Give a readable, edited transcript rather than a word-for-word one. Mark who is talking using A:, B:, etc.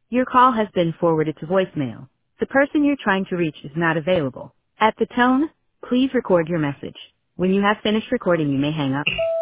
A: Your call has been forwarded to voicemail. The person you're trying to reach is not available. At the tone, please record your message. When you have finished recording, you may hang up.